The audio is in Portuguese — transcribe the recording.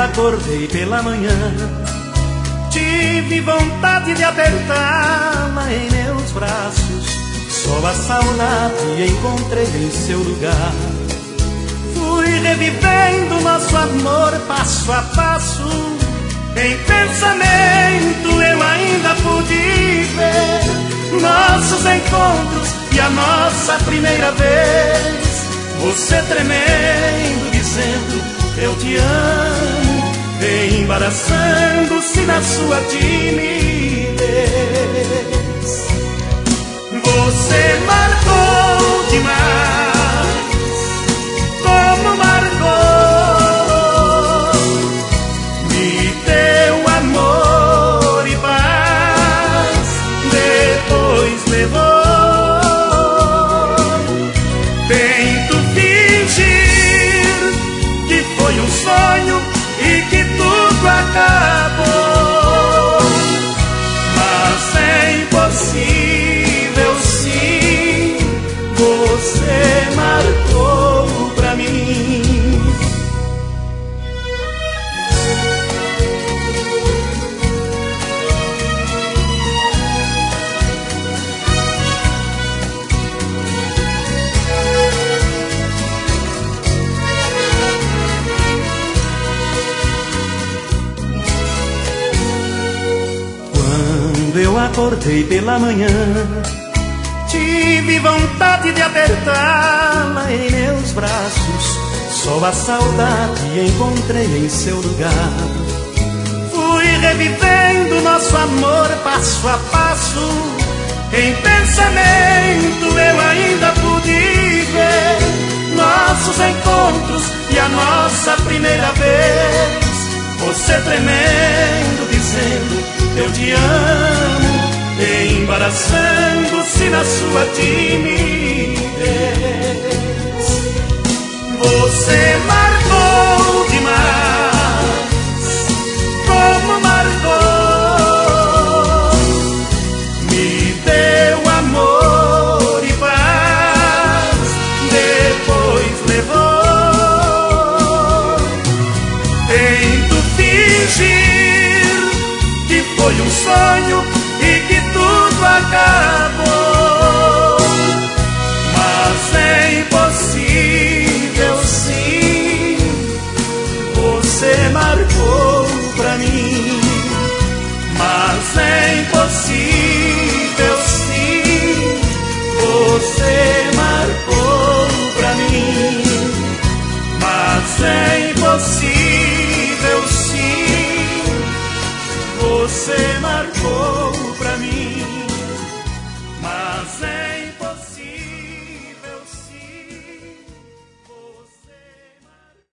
acordei pela manhã, tive vontade de apertá-la em meus braços. Só a saudade encontrei em seu lugar. Fui revivendo nosso amor passo a passo. Em pensamento eu ainda pude ver nossos encontros e a nossa primeira vez. Você tremendo, dizendo eu te amo, embaraçando-se na sua timidez. Você marcou demais, como marcou, me deu amor e paz, depois levou. Tento fingir que foi um sonho e que tudo acabou, mas é impossível sim, você marcou pra mim. Eu acordei pela manhã, tive vontade de apertá-la em meus braços. Só a saudade encontrei em seu lugar. Fui revivendo nosso amor passo a passo. Em pensamento eu ainda pude ver nossos encontros e a nossa primeira vez. Você tremendo, dizendo eu te amo, embaraçando-se na sua timidez. Você marcou demais, como marcou, me deu amor e paz, depois levou. Tento fingir que foi um sonho e que tudo acabou, mas é impossível sim, você marcou pra mim. Mas é impossível sim, você marcou pra mim. Mas é impossível